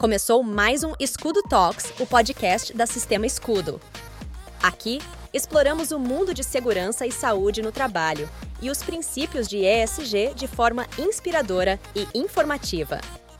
Começou mais um Escudo Talks, o podcast da Sistema Escudo. Aqui, exploramos o mundo de segurança e saúde no trabalho e os princípios de ESG de forma inspiradora e informativa.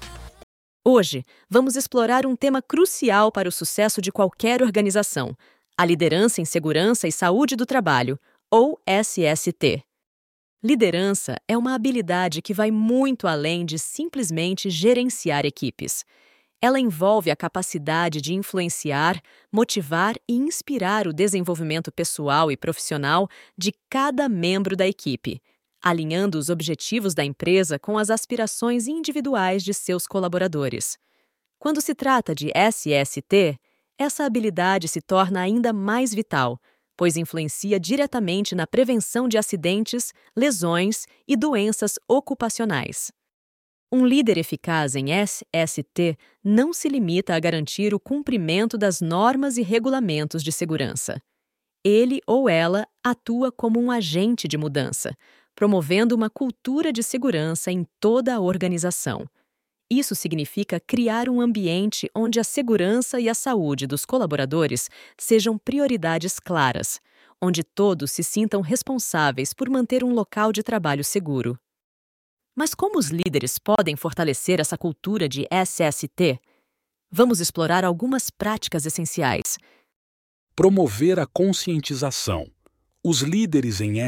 Hoje, vamos explorar um tema crucial para o sucesso de qualquer organização: a liderança em segurança e saúde do trabalho, ou SST. Liderança é uma habilidade que vai muito além de simplesmente gerenciar equipes. Ela envolve a capacidade de influenciar, motivar e inspirar o desenvolvimento pessoal e profissional de cada membro da equipe, alinhando os objetivos da empresa com as aspirações individuais de seus colaboradores. Quando se trata de SST, essa habilidade se torna ainda mais vital, pois influencia diretamente na prevenção de acidentes, lesões e doenças ocupacionais. Um líder eficaz em SST não se limita a garantir o cumprimento das normas e regulamentos de segurança. Ele ou ela atua como um agente de mudança, promovendo uma cultura de segurança em toda a organização. Isso significa criar um ambiente onde a segurança e a saúde dos colaboradores sejam prioridades claras, onde todos se sintam responsáveis por manter um local de trabalho seguro. Mas como os líderes podem fortalecer essa cultura de SST? Vamos explorar algumas práticas essenciais. Promover a conscientização. Os líderes em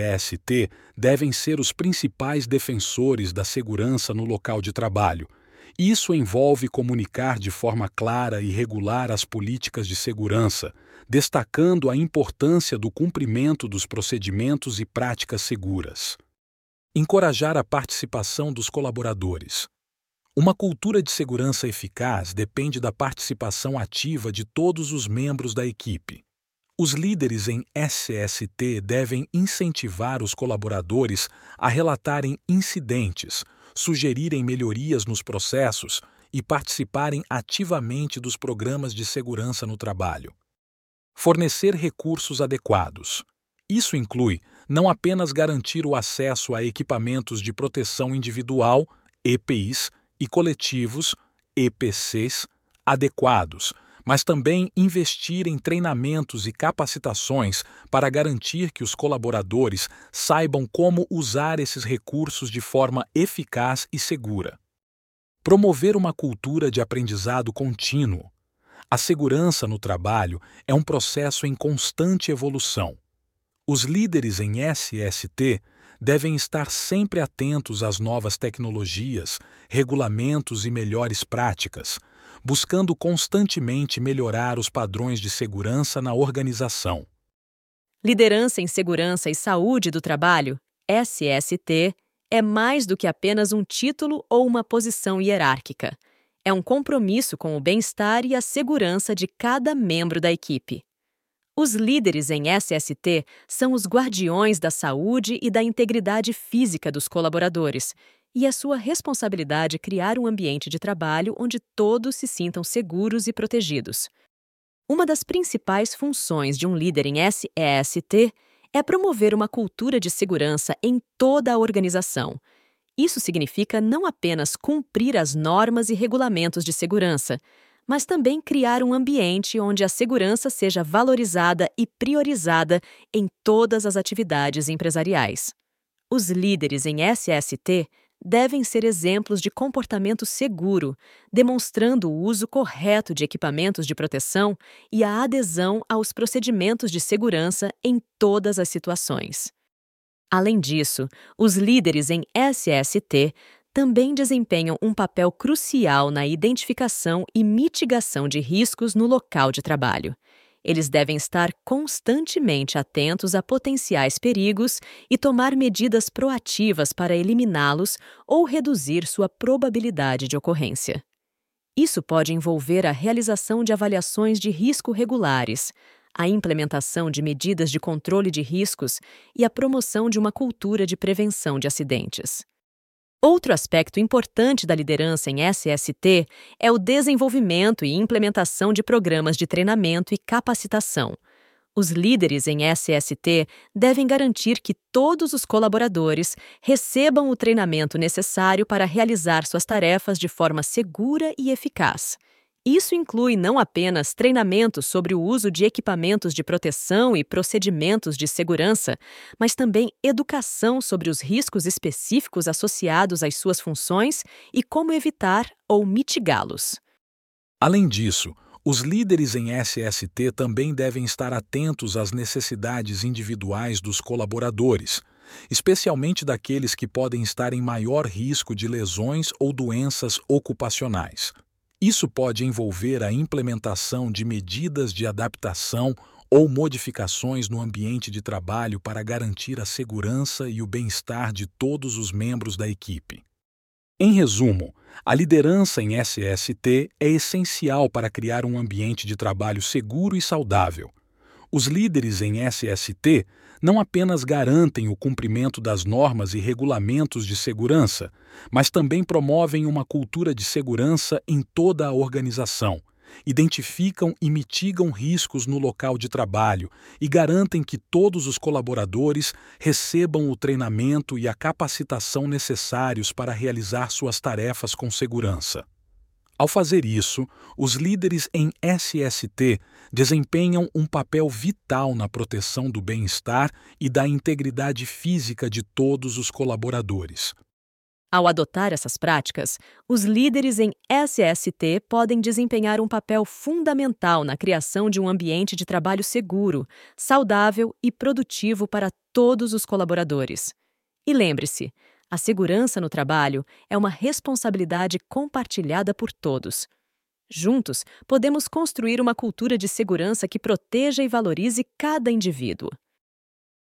SST devem ser os principais defensores da segurança no local de trabalho. Isso envolve comunicar de forma clara e regular as políticas de segurança, destacando a importância do cumprimento dos procedimentos e práticas seguras. Encorajar a participação dos colaboradores. Uma cultura de segurança eficaz depende da participação ativa de todos os membros da equipe. Os líderes em SST devem incentivar os colaboradores a relatarem incidentes, sugerirem melhorias nos processos e participarem ativamente dos programas de segurança no trabalho. Fornecer recursos adequados. Isso inclui não apenas garantir o acesso a equipamentos de proteção individual, EPIs, e coletivos, EPCs, adequados, mas também investir em treinamentos e capacitações para garantir que os colaboradores saibam como usar esses recursos de forma eficaz e segura. Promover uma cultura de aprendizado contínuo. A segurança no trabalho é um processo em constante evolução. Os líderes em SST devem estar sempre atentos às novas tecnologias, regulamentos e melhores práticas, buscando constantemente melhorar os padrões de segurança na organização. Liderança em segurança e saúde do trabalho, SST, é mais do que apenas um título ou uma posição hierárquica. É um compromisso com o bem-estar e a segurança de cada membro da equipe. Os líderes em SST são os guardiões da saúde e da integridade física dos colaboradores, e é sua responsabilidade criar um ambiente de trabalho onde todos se sintam seguros e protegidos. Uma das principais funções de um líder em SST é promover uma cultura de segurança em toda a organização. Isso significa não apenas cumprir as normas e regulamentos de segurança, mas também criar um ambiente onde a segurança seja valorizada e priorizada em todas as atividades empresariais. Os líderes em SST devem ser exemplos de comportamento seguro, demonstrando o uso correto de equipamentos de proteção e a adesão aos procedimentos de segurança em todas as situações. Além disso, os líderes em SST também desempenham um papel crucial na identificação e mitigação de riscos no local de trabalho. Eles devem estar constantemente atentos a potenciais perigos e tomar medidas proativas para eliminá-los ou reduzir sua probabilidade de ocorrência. Isso pode envolver a realização de avaliações de risco regulares, a implementação de medidas de controle de riscos e a promoção de uma cultura de prevenção de acidentes. Outro aspecto importante da liderança em SST é o desenvolvimento e implementação de programas de treinamento e capacitação. Os líderes em SST devem garantir que todos os colaboradores recebam o treinamento necessário para realizar suas tarefas de forma segura e eficaz. Isso inclui não apenas treinamentos sobre o uso de equipamentos de proteção e procedimentos de segurança, mas também educação sobre os riscos específicos associados às suas funções e como evitar ou mitigá-los. Além disso, os líderes em SST também devem estar atentos às necessidades individuais dos colaboradores, especialmente daqueles que podem estar em maior risco de lesões ou doenças ocupacionais. Isso pode envolver a implementação de medidas de adaptação ou modificações no ambiente de trabalho para garantir a segurança e o bem-estar de todos os membros da equipe. Em resumo, a liderança em SST é essencial para criar um ambiente de trabalho seguro e saudável. Os líderes em SST não apenas garantem o cumprimento das normas e regulamentos de segurança, mas também promovem uma cultura de segurança em toda a organização, identificam e mitigam riscos no local de trabalho e garantem que todos os colaboradores recebam o treinamento e a capacitação necessários para realizar suas tarefas com segurança. Ao fazer isso, os líderes em SST desempenham um papel vital na proteção do bem-estar e da integridade física de todos os colaboradores. Ao adotar essas práticas, os líderes em SST podem desempenhar um papel fundamental na criação de um ambiente de trabalho seguro, saudável e produtivo para todos os colaboradores. E lembre-se, a segurança no trabalho é uma responsabilidade compartilhada por todos. Juntos, podemos construir uma cultura de segurança que proteja e valorize cada indivíduo.